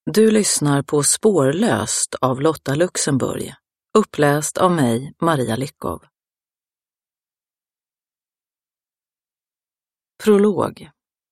Du lyssnar på Spårlöst av Lotta Luxemburg, uppläst av mig, Maria Lyckov. Prolog.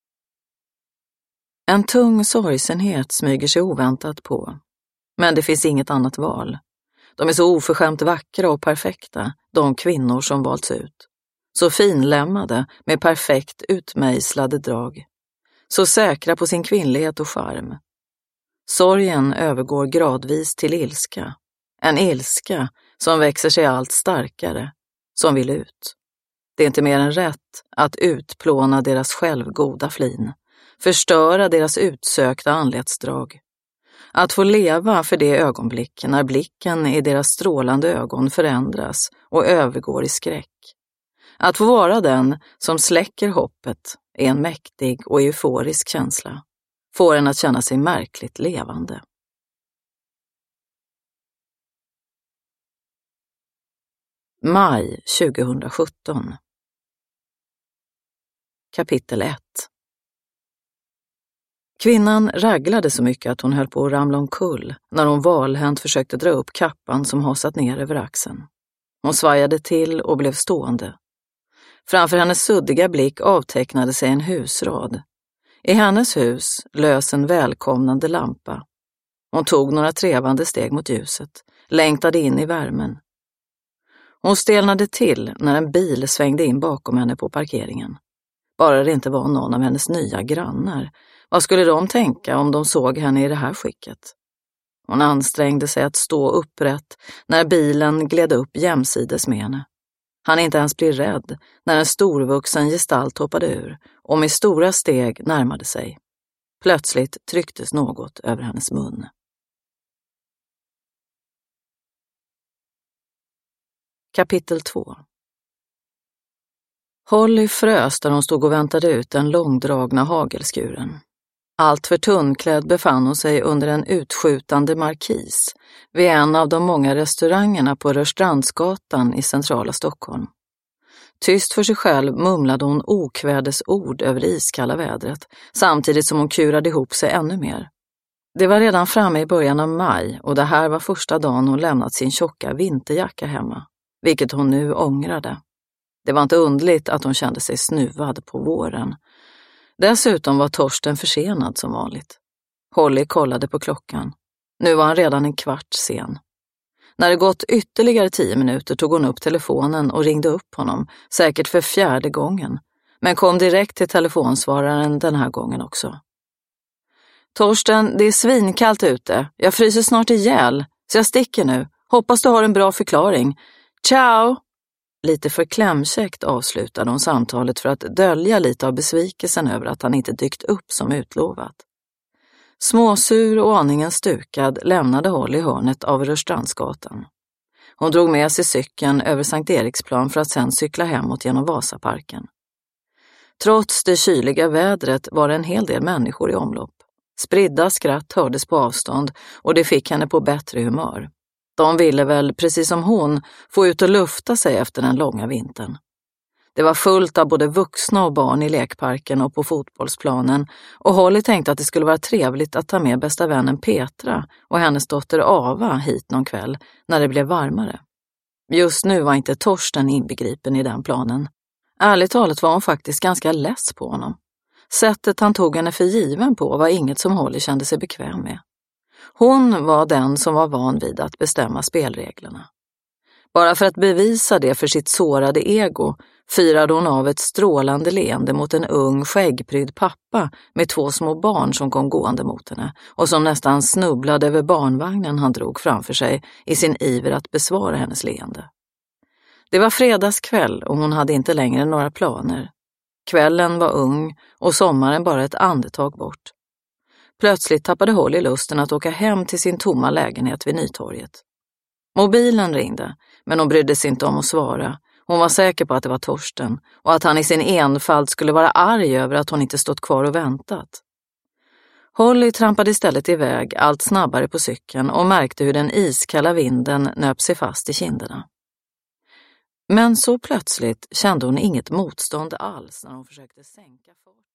En tung sorgsenhet smyger sig oväntat på, men det finns inget annat val. De är så oförskämt vackra och perfekta, de kvinnor som valts ut. Så finlämmade med perfekt utmejslade drag. Så säkra på sin kvinnlighet och charm. Sorgen övergår gradvis till ilska. En ilska som växer sig allt starkare, som vill ut. Det är inte mer än rätt att utplåna deras självgoda flin, förstöra deras utsökta anletsdrag. Att få leva för det ögonblick när blicken i deras strålande ögon förändras och övergår i skräck. Att få vara den som släcker hoppet är en mäktig och euforisk känsla. Får en att känna sig märkligt levande. Maj 2017. Kapitel 1. Kvinnan raglade så mycket att hon höll på att ramla omkull när hon valhänt försökte dra upp kappan som hasat ner över axeln. Hon svajade till och blev stående. Framför hennes suddiga blick avtecknade sig en husrad. I hennes hus lös en välkomnande lampa. Hon tog några trevande steg mot ljuset, längtade in i värmen. Hon stelnade till när en bil svängde in bakom henne på parkeringen. Bara det inte var någon av hennes nya grannar. Vad skulle de tänka om de såg henne i det här skicket? Hon ansträngde sig att stå upprätt när bilen gled upp jämsides med henne. Han inte ens blir rädd när en storvuxen gestalt hoppade ur och med stora steg närmade sig. Plötsligt trycktes något över hennes mun. Kapitel 2. Holly frös där hon stod och väntade ut den långdragna hagelskuren. Allt för tunnklädd befann hon sig under en utskjutande markis vid en av de många restaurangerna på Rörstrandsgatan i centrala Stockholm. Tyst för sig själv mumlade hon okvädesord över det iskalla vädret, samtidigt som hon kurade ihop sig ännu mer. Det var redan framme i början av maj och det här var första dagen hon lämnat sin tjocka vinterjacka hemma, vilket hon nu ångrade. Det var inte underligt att hon kände sig snuvad på våren. Dessutom var Torsten försenad som vanligt. Holly kollade på klockan. Nu var han redan en kvart sen. När det gått ytterligare 10 minuter tog hon upp telefonen och ringde upp honom, säkert för 4:e gången, men kom direkt till telefonsvararen den här gången också. Torsten, det är svinkallt ute. Jag fryser snart ihjäl, så jag sticker nu. Hoppas du har en bra förklaring. Ciao! Lite för klämkäckt avslutade hon samtalet för att dölja lite av besvikelsen över att han inte dykt upp som utlovat. Småsur och aningen stukad lämnade Holly hörnet av Rörstrandsgatan. Hon drog med sig cykeln över Sankt Eriksplan för att sedan cykla hemåt genom Vasaparken. Trots det kyliga vädret var det en hel del människor i omlopp. Spridda skratt hördes på avstånd och det fick henne på bättre humör. De ville väl, precis som hon, få ut och lufta sig efter den långa vintern. Det var fullt av både vuxna och barn i lekparken och på fotbollsplanen och Holly tänkte att det skulle vara trevligt att ta med bästa vännen Petra och hennes dotter Ava hit någon kväll när det blev varmare. Just nu var inte Torsten inbegripen i den planen. Ärligt talat var hon faktiskt ganska less på honom. Sättet han tog henne för given på var inget som Holly kände sig bekväm med. Hon var den som var van vid att bestämma spelreglerna. Bara för att bevisa det för sitt sårade ego firade hon av ett strålande leende mot en ung skäggprydd pappa med 2 små barn som kom gående mot henne och som nästan snubblade över barnvagnen han drog framför sig i sin iver att besvara hennes leende. Det var fredagskväll och hon hade inte längre några planer. Kvällen var ung och sommaren bara ett andetag bort. Plötsligt tappade Holly lusten att åka hem till sin tomma lägenhet vid Nytorget. Mobilen ringde, men hon brydde sig inte om att svara. Hon var säker på att det var Torsten och att han i sin enfald skulle vara arg över att hon inte stått kvar och väntat. Holly trampade istället iväg allt snabbare på cykeln och märkte hur den iskalla vinden nöp sig fast i kinderna. Men så plötsligt kände hon inget motstånd alls när hon försökte sänka farten.